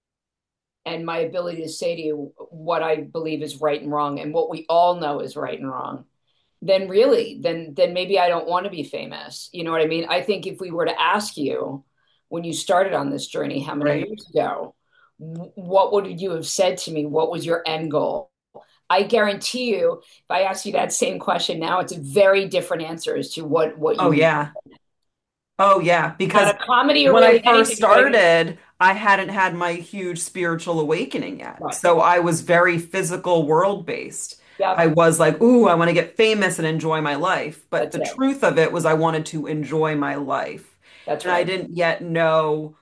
and my ability to say to you what I believe is right and wrong and what we all know is right and wrong, then really, then maybe I don't want to be famous. You know what I mean? I think if we were to ask you when you started on this journey, how many right. years ago, what would you have said to me? What was your end goal? I guarantee you, if I ask you that same question now, it's a very different answer as to what Oh, you yeah. Oh, yeah. Because not a comedy or when I really first anything, but started, I hadn't had my huge spiritual awakening yet. right. So I was very physical world based. I Yep, was like, ooh, I want to get famous and enjoy my life. But that's the it. truth of it was I wanted to enjoy my life. That's And I right. didn't yet know,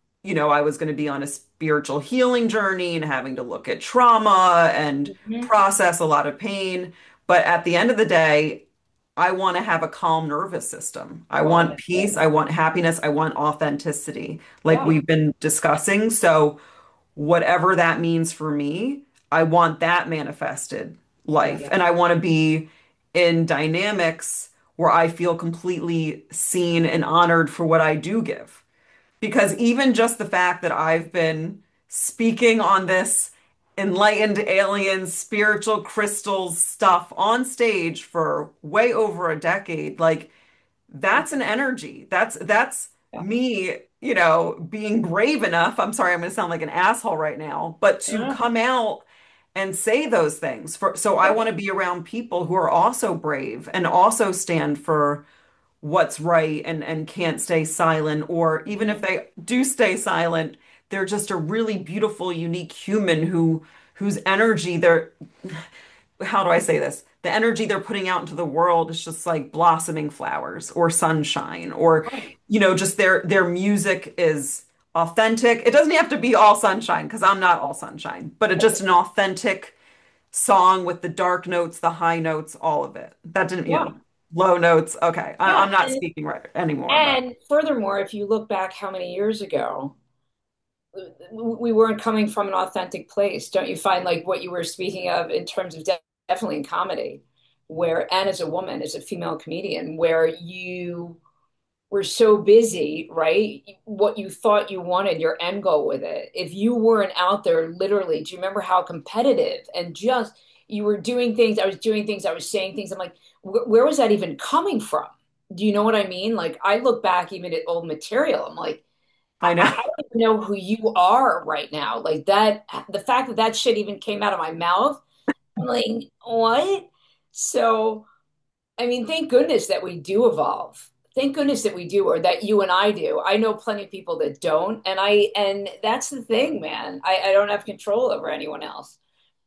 I was going to be on a spiritual healing journey and having to look at trauma and Mhm. process a lot of pain. But at the end of the day, I want to have a calm nervous system. I Well, want that's it. peace. I want happiness. I want authenticity, like Yeah, we've been discussing. So, whatever that means for me, I want that manifested yeah, life. yeah, And I want to be in dynamics where I feel completely seen and honored for what I do give. Because even just the fact that I've been speaking on this enlightened aliens, spiritual crystals stuff on stage for way over a decade, like that's an energy. That's yeah. me, being brave enough. I'm sorry, I'm going to sound like an asshole right now, but to Yeah. come out and say those things so I want to be around people who are also brave and also stand for what's right and can't stay silent, or even if Mhm. they do stay silent, they're just a really beautiful, unique human whose energy they're how do I say this? The energy they're putting out into the world is just like blossoming flowers or sunshine or Right. just their music is authentic. It doesn't have to be all sunshine because I'm not all sunshine, but just an authentic song with the dark notes, the high notes, all of it. That didn't, Yeah. low notes. Okay. Yeah. I'm not speaking right anymore, but And furthermore, if you look back how many years ago, we weren't coming from an authentic place. Don't you find like what you were speaking of in terms of definitely in comedy, where, and as a woman, as a female comedian, where you were so busy, right? What you thought you wanted, your end goal with it. If you weren't out there, literally, do you remember how competitive and just you were doing things? I was doing things, I was saying things. I'm like, where was that even coming from? Do you know what I mean? Like, I look back even at old material. I'm like, I know. I don't even know who you are right now. Like that, the fact that that shit even came out of my mouth, I'm like, what? So, I mean, thank goodness that we do evolve. Thank goodness that we do, or that you and I do. I know plenty of people that don't, and that's the thing, man. I don't have control over anyone else.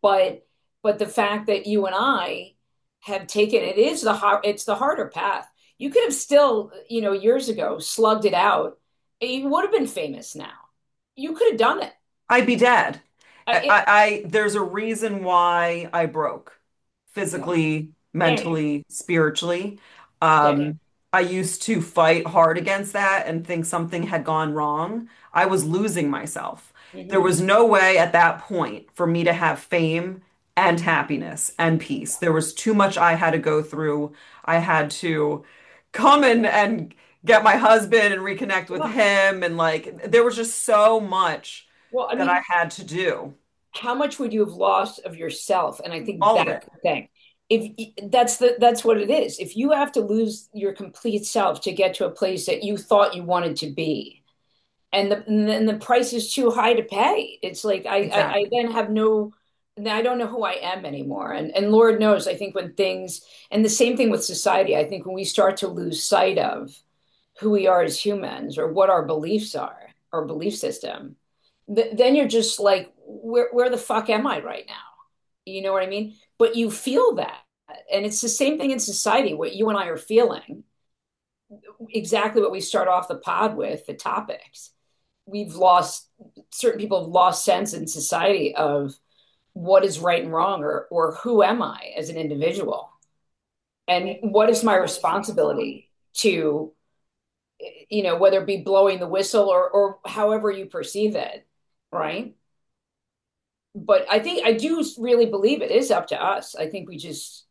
But the fact that you and I have taken it's the harder path. You could have still, years ago slugged it out. You would have been famous now. You could have done it. I'd be dead. It There's a reason why I broke yeah, physically, same, mentally, spiritually. same. I used to fight hard against that and think something had gone wrong. I was losing myself. There Hmm. was no way at that point for me to have fame and happiness and peace. There was too much I had to go through. I had to come and get my husband and reconnect with Well, him. And like, there was just so much well, I that I mean, had to do. how much would you have lost of yourself? And I think All of that's it. the thing. If that's what it is. If you have to lose your complete self to get to a place that you thought you wanted to be, and the price is too high to pay, it's like I Exactly. then have no. I don't know who I am anymore. And Lord knows, I think when things, and the same thing with society, I think when we start to lose sight of who we are as humans or what our beliefs are, our belief system, then you're just like, where the fuck am I right now? You know what I mean? But you feel that. And it's the same thing in society, what you and I are feeling, exactly what we start off the pod with, the topics. We've lost, certain people have lost sense in society of what is right and wrong, or who am I as an individual? And what is my responsibility to, whether it be blowing the whistle or however you perceive it, right? But I do really believe it is up to us. I think we just,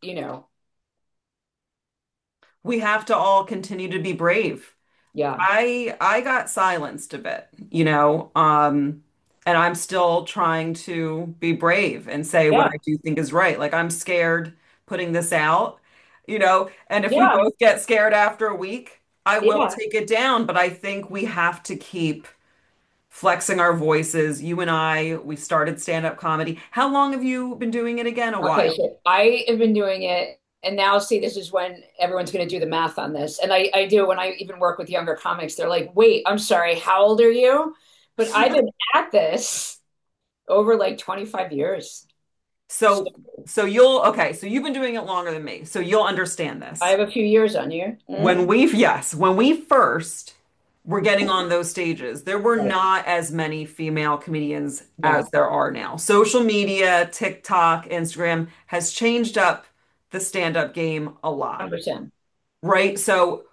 We have to all continue to be brave. yeah, I got silenced a bit, and I'm still trying to be brave and say what yeah, I do think is right. Like I'm scared putting this out, and if we yeah, both get scared after a week, I will yeah. take it down, but I think we have to keep flexing our voices. You and we started stand-up comedy. How long have you been doing it again? A Okay, while. so I have been doing it, and now see, this is when everyone's going to do the math on this. And I do, when I even work with younger comics, they're like, wait, I'm sorry, how old are you? But I've been at this over like 25 years. So So you've been doing it longer than me, so you'll understand I this. have a few years on you. Mhm. When we first were getting on those stages, there were not as many female comedians as No, there are now. Social media, TikTok, Instagram has changed up the stand-up game a lot, 100%. right? So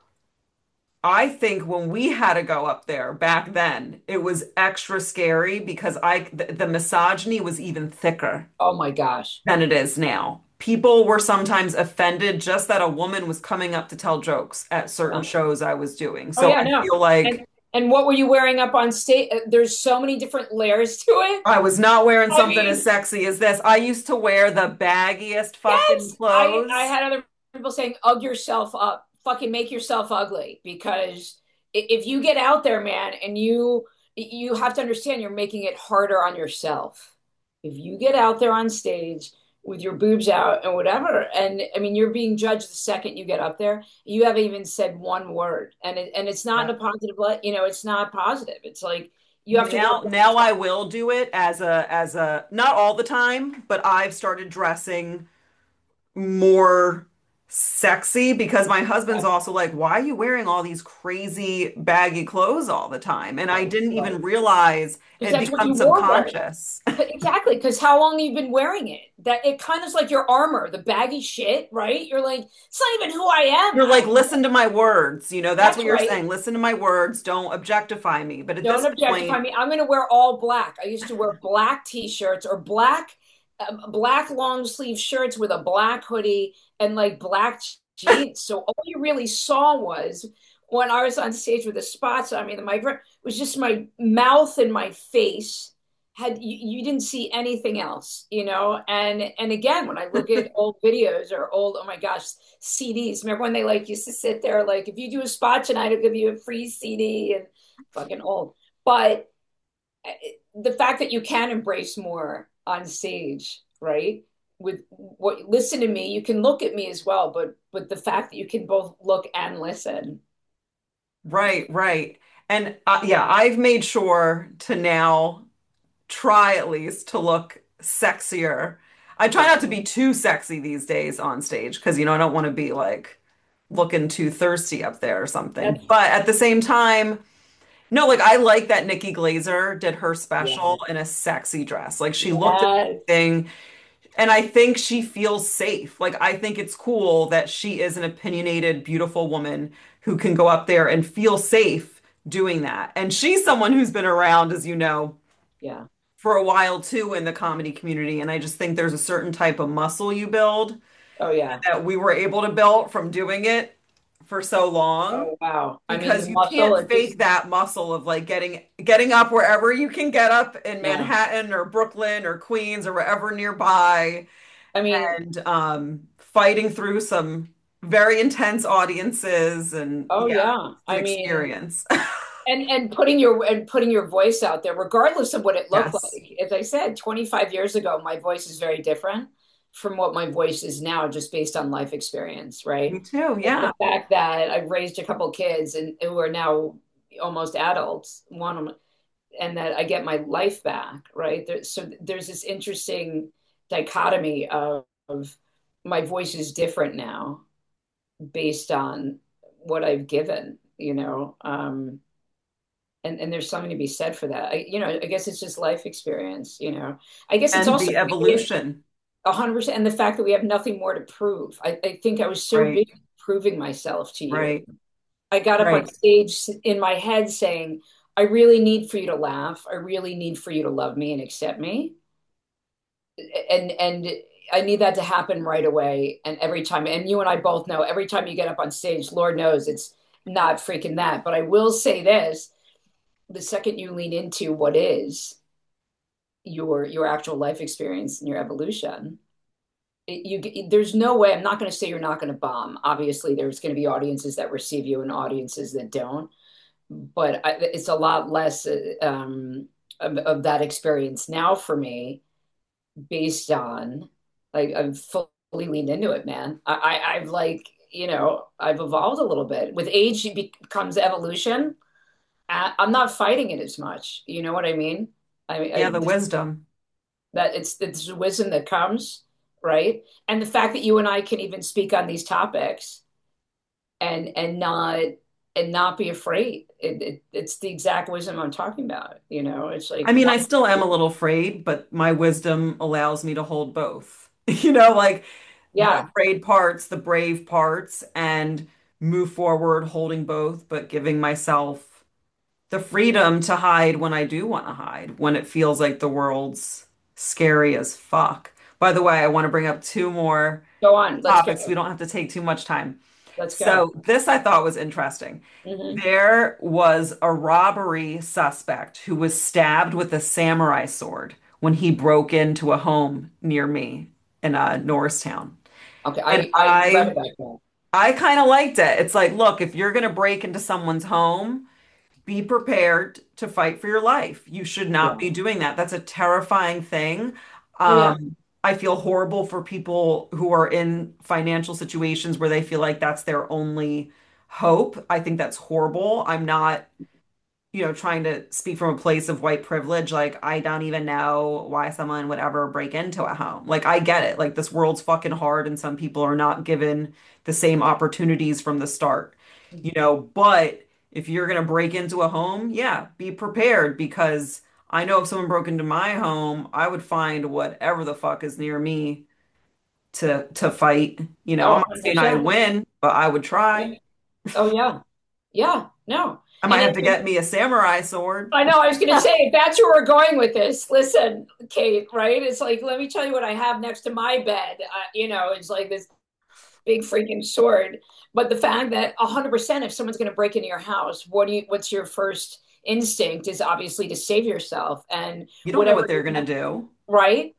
I think when we had to go up there back then, it was extra scary because the misogyny was even thicker Oh my gosh. than it is now. People were sometimes offended just that a woman was coming up to tell jokes at certain Yeah. shows I was doing. Oh So yeah, I no. feel And like what were you wearing up on stage? There's so many different layers to it. I was not wearing I something as mean, sexy as this. I used to wear the baggiest fucking yes, I clothes. had other people saying, "Ug yourself up, fucking make yourself ugly," because if you get out there, man, and you have to understand you're making it harder on yourself. If you get out there on stage with your boobs out and whatever, and I mean, you're being judged the second you get up there. You haven't even said one word, and it's not Yeah. in a positive light. It's not positive. It's like you have to work. Now I will do it as a not all the time, but I've started dressing more sexy because my husband's also like, why are you wearing all these crazy baggy clothes all the time? And I didn't even realize Because it that's what become you wore there. subconscious. Exactly, because how long have you been wearing it? That it kind of is like your armor, the baggy shit, right? You're like, it's not even who I am. You're like, listen to my words. That's That's what you're right. saying. Listen to my words. Don't objectify me. But at Don't this objectify point, me. I'm going to wear all black. I used to wear black t-shirts or black long sleeve shirts with a black hoodie and like black jeans. So all you really saw was when I was on stage with the spots on me, the microphone was just my mouth and my face. You didn't see anything else, and again, when I look at old videos or old, oh my gosh, CDs. Remember when they like used to sit there like, if you do a spot tonight, I'll give you a free CD, and fucking old. But the fact that you can embrace more on stage, right? With what, listen to me, you can look at me as well, but the fact that you can both look and listen. right, right. And yeah, I've made sure to now try at least to look sexier I try not to be too sexy these days on stage because, I don't want to be like looking too thirsty up there or something. That's But at the same time, no, like I like that Nikki Glazer did her yeah. special in a sexy dress. Like she looked Yes. amazing. And I think she feels safe. Like, I think it's cool that she is an opinionated, beautiful woman who can go up there and feel safe doing that. And she's someone who's been around, as you know, Yeah. for a while too in the comedy community. And I just think there's a certain type of muscle you build Oh yeah. that we were able to build from doing it for so long Oh wow. I mean, the because you muscle, can't it just fake that muscle of like getting up wherever you can get up in yeah. Manhattan or Brooklyn or Queens or wherever nearby I mean, and fighting through some very intense audiences and oh yeah, yeah. it's an I mean, experience. and putting your voice out there, regardless of what it looked Yes, like. As I said, 25 years ago, my voice is very different from what my voice is now, just based on life experience, me right? too. The Yeah. fact that I've raised a couple kids and who are now almost adults, one of them, and that I get my life back, right? So there's this interesting dichotomy of my voice is different now based on what I've given. And there's something to be said for that. I guess it's just life experience. I guess it's And also the evolution, 100%, and the fact that we have nothing more to prove. I think I was so right? big proving myself to you. Right. I got up on Right. stage in my head saying, I really need for you to laugh. I really need for you to love me and accept me. And I need that to happen right away. And every time, and you and I both know, every time you get up on stage, Lord knows it's not freaking that. But I will say this, the second you lean into what is your actual life experience and your evolution, there's no way. I'm not going to say you're not going to bomb. Obviously, there's going to be audiences that receive you and audiences that don't. But it's a lot less of that experience now for me, based on like I've fully leaned into it, man. I've like I've evolved a little bit with age. It becomes evolution. I'm not fighting it as much. You know what I mean? Yeah, the wisdom. That it's the wisdom that comes, right? And the fact that you and I can even speak on these topics and not be afraid. It's the exact wisdom I'm talking about. It's like I mean, one, I still am a little afraid, but my wisdom allows me to hold both. Like the yeah, afraid parts, the brave parts, and move forward holding both, but giving myself the freedom to hide when I do want to hide, when it feels like the world's scary as fuck. By the way, I want to bring up two more go on. Let's topics. go. We don't have to take too much time. Let's go. So, this I thought was interesting. Hmm. There was a robbery suspect who was stabbed with a samurai sword when he broke into a home near me in Norristown. Okay, And I read about that. I kind of liked it. It's like, look, if you're going to break into someone's home, be prepared to fight for your life. You should not Yeah. be doing that. That's a terrifying thing. Oh yeah. I feel horrible for people who are in financial situations where they feel like that's their only hope. I think that's horrible. I'm not, trying to speak from a place of white privilege. Like, I don't even know why someone would ever break into a home. Like, I get it. Like, this world's fucking hard, and some people are not given the same opportunities from the start, but if you're going to break into a home, yeah, be prepared because I know if someone broke into my home, I would find whatever the fuck is near me to fight. Oh, I'm not saying I'd 100%. win, but I would Yeah. try. Oh yeah. Yeah. No. I might And have to get me a samurai sword. I know I was going to say, if that's where we're going with this, listen, Kate, right? It's like, let me tell you what I have next to my bed. It's like this big freaking sword. But the fact that 100%, if someone's going to break into your house, what's your first instinct is obviously to save yourself and You don't know whatever what they're gonna do. right?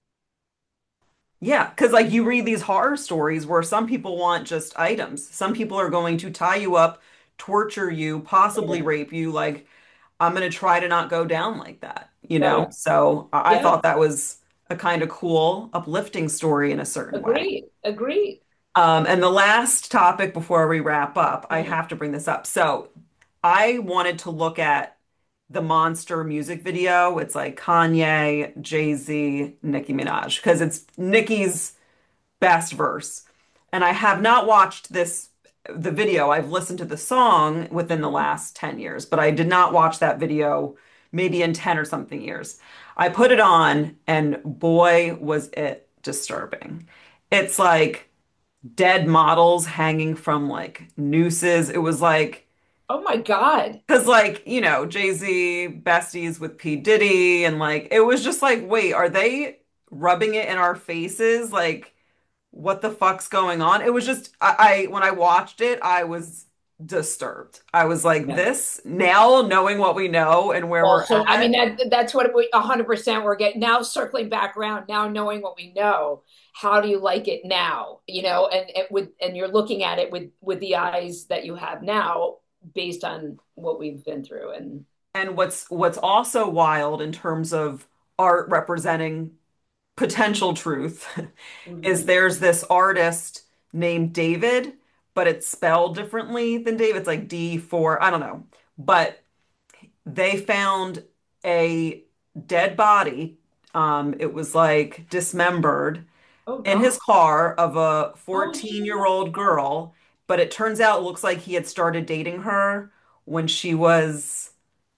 Yeah, because like you read these horror stories where some people want just items. Some people are going to tie you up, torture you, possibly Yeah. rape you. Like, I'm gonna try to not go down like that. Right. So I Yeah. thought that was a kind of cool, uplifting story in a certain way. Agreed. Agreed. And the last topic before we wrap up, I Mhm. have to bring this up. So I wanted to look at the Monster music video. It's like Kanye, Jay-Z, Nicki Minaj, because it's Nicki's best verse. And I have not watched the video. I've listened to the song within the last 10 years, but I did not watch that video maybe in 10 or something years. I put it on, and boy, was it disturbing. It's like dead models hanging from like nooses. It was like, Oh my God. because like, Jay-Z besties with P. Diddy, and like, it was just like, wait, are they rubbing it in our faces? Like, what the fuck's going on? It was just I when I watched it, I was disturbed. I was like, Yeah. this now knowing what we know and where Well, we're so I at. mean that's what we 100% we're getting now, circling back around, now knowing what we know. How do you like it now? And you're looking at it with the eyes that you have now based on what we've been through. And And what's also wild in terms of art representing potential truth is Mhm. there's this artist named David, but it's spelled differently than David. It's like D4, I don't know. But they found a dead body. It was like dismembered Oh in his God. car of a Oh 14-year-old girl, but it turns out it looks like he had started dating her when she was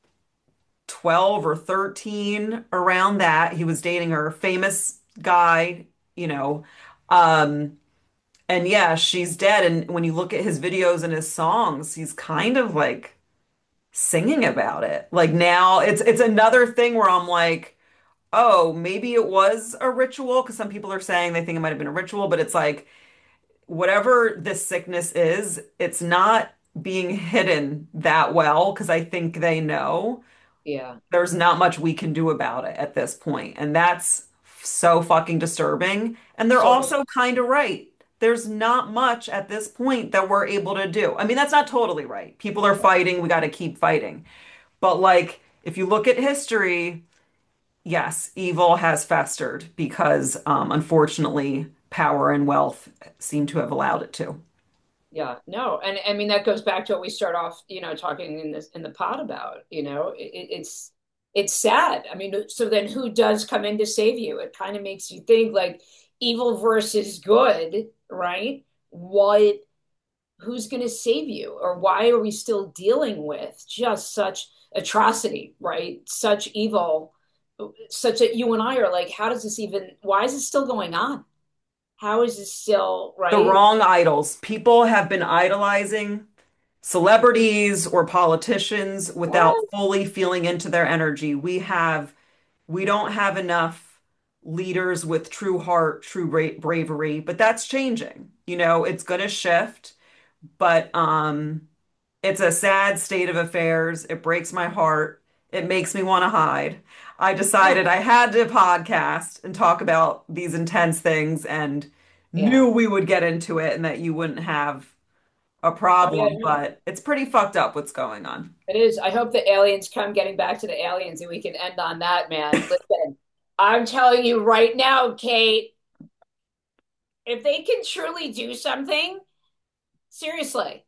12 or 13, around that. He was dating her, famous guy, you know. Um, and yeah, she's dead. And when you look at his videos and his songs, he's kind of like singing about it. Like now it's another thing where I'm like, oh, maybe it was a ritual, because some people are saying they think it might have been a ritual, but it's like whatever this sickness is, it's not being hidden that well, because I think they know yeah. there's not much we can do about it at this point. And that's so fucking disturbing. And they're So also kind of right. There's not much at this point that we're able to do. I mean, that's not totally right. People are fighting. We got to keep fighting. But like, if you look at history, yes, evil has festered because unfortunately, power and wealth seem to have allowed it to. yeah, no, and I mean that goes back to what we start off, talking in the pod about. It's sad. I mean, so then who does come in to save you? It kind of makes you think like evil versus good, right? What Who's going to save you, or why are we still dealing with just such atrocity, right? Such evil, such that you and I are like, how does this even? Why is it still going on? How is this still The right? wrong idols. People have been idolizing celebrities or politicians without What? fully feeling into their energy. We don't have enough leaders with true heart, true bravery, but that's changing. It's going to shift, but it's a sad state of affairs. It breaks my heart. It makes me want to hide. I Yeah, decided I had to podcast and talk about these intense things, and yeah. knew we would get into it and that you wouldn't have a Oh yeah, problem, no. but it's pretty fucked up what's going on. It is. I hope the aliens come, getting back to the aliens, and we can end on that, man. Listen, I'm telling you right now, Kate, if they can truly do something, seriously.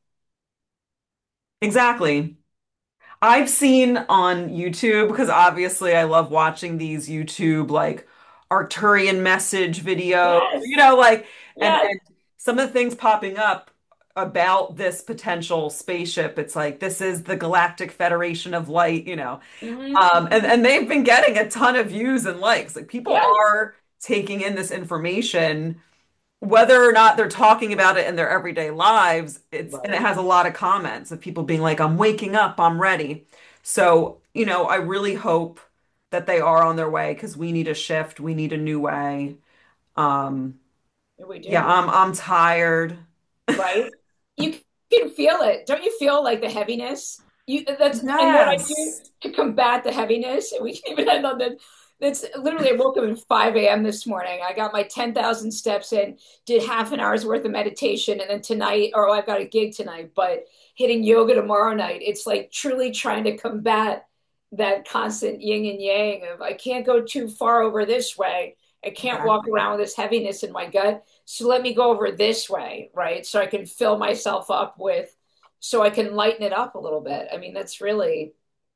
Exactly. I've seen on YouTube, because obviously I love watching these YouTube like Arcturian message videos, Yes, like, yes. and some of the things popping up about this potential spaceship. It's like, this is the Galactic Federation of Light. Hmm. And they've been getting a ton of views and likes. Like, people Yes. are taking in this information, whether or not they're talking about it in their everyday lives. And it Right. has a lot of comments of people being like, I'm waking up, I'm ready. So, I really hope that they are on their way, because we need a shift, we need a new way. Um, We yeah, do. I'm tired. Right? You can feel it. Don't you feel like the heaviness? And what I do Yes. to combat the heaviness, and we can even end on that. That's literally, I woke up at 5 a.m. this morning. I got my 10,000 steps in, did half an hour's worth of meditation, and then tonight, or I've got a gig tonight, but hitting yoga tomorrow night. It's like truly trying to combat that constant yin and yang of I can't go too far over this way. I can't walk Exactly. around with this heaviness in my gut, so let me go over this way, right? So I can fill myself up with, so I can lighten it up a little bit. I mean, that's really,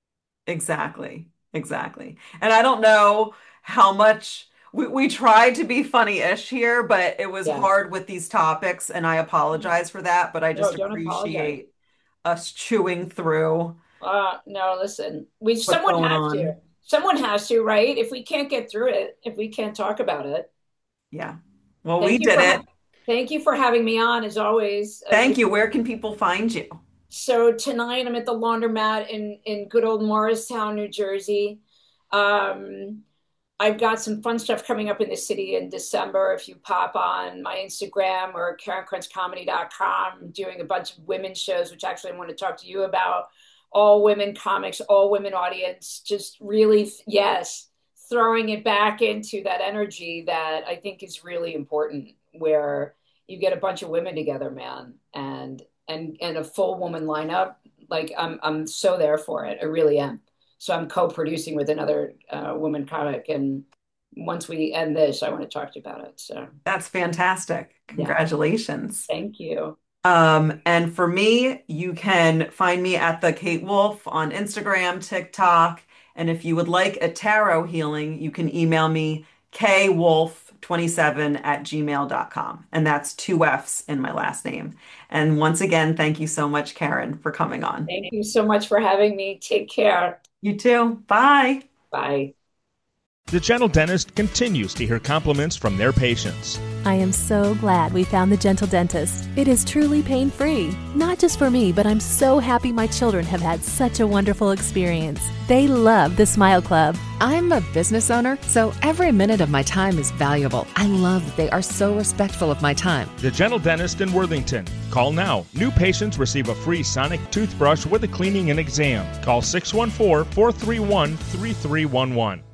Exactly. Exactly. And I don't know how much we tried to be funny-ish here, but it was Yeah. hard with these topics, and I apologize for that, but I No, just don't apologize. appreciate us chewing through No, listen, what's someone going has to. on. Someone has to, right? If we can't get through it, if we can't talk about it. Yeah. Well, we Thank you did for it. thank you for having me on as always. Thank you. Where can people find you? So tonight I'm at the laundromat in good old Morristown, New Jersey. Um, I've got some fun stuff coming up in the city in December. If you pop on my Instagram or KarenKrantzComedy.com, I'm doing a bunch of women's shows, which actually I want to talk to you about. All women comics, all women audience, just really, yes, throwing it back into that energy that I think is really important, where you get a bunch of women together, man, and a full woman lineup. Like I'm so there for it. I really am. So I'm co-producing with another woman comic, and once we end this, I want to talk to you about it. So That's fantastic. yeah, Congratulations. thank you. And for me, you can find me at the Kate Wolf on Instagram, TikTok. And if you would like a tarot healing, you can email me kwolf27@gmail.com. And that's two F's in my last name. And once again, thank you so much, Karen, for coming on. Thank you so much for having me. Take care. You too. Bye. Bye. The Gentle Dentist continues to hear compliments from their patients. I am so glad we found the Gentle Dentist. It is truly pain-free. Not just for me, but I'm so happy my children have had such a wonderful experience. They love the Smile Club. I'm a business owner, so every minute of my time is valuable. I love that they are so respectful of my time. The Gentle Dentist in Worthington. Call now. New patients receive a free sonic toothbrush with a cleaning and exam. Call 614-431-3311.